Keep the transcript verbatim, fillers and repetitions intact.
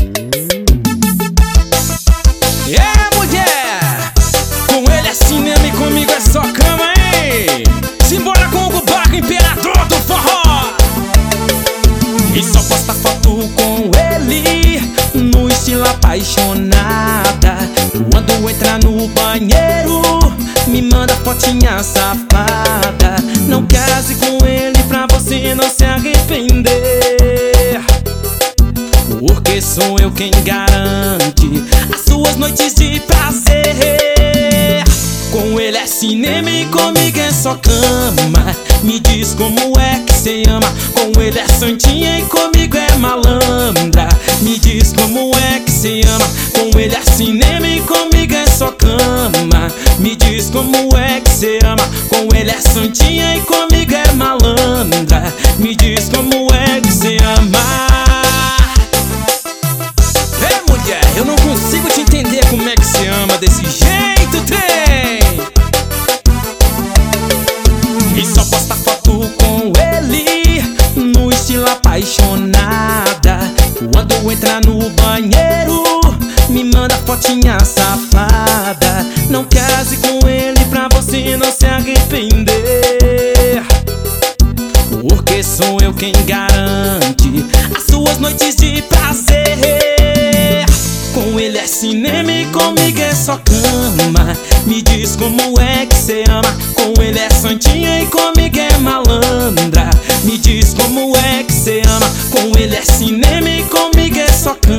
É, mulher! Com ele é cinema e comigo é só cama, hein? Simbora com o Gubaco, imperador do forró! E só posta foto com ele no estilo apaixonada. Quando entra no banheiro, me manda fotinha safada. Não case com ele pra você não se arrepender, porque sou eu quem garante as suas noites de prazer. Com ele é cinema e comigo é só cama. Me diz como é que cê ama. Com ele é santinha e comigo é malandra. Me diz como é que cê ama. Com ele é cinema e comigo é só cama. Me diz como é que cê ama. Com ele é santinha e comigo é malandra. Me diz como é que cê ama. É, mulher, eu não consigo te entender como é que cê ama desse jeito, trem. E só posta foto com ele no estilo apaixonada. Quando entra no banheiro, me manda fotinha safada. Não case com ele pra você não se arrepender, porque sou eu quem garante as suas noites de prazer. Com ele é cinema e comigo é só cama. Me diz como é que cê ama. Com ele é santinha e comigo é malandra. Me diz como é que cê ama. Com ele é cinema e comigo é só cama.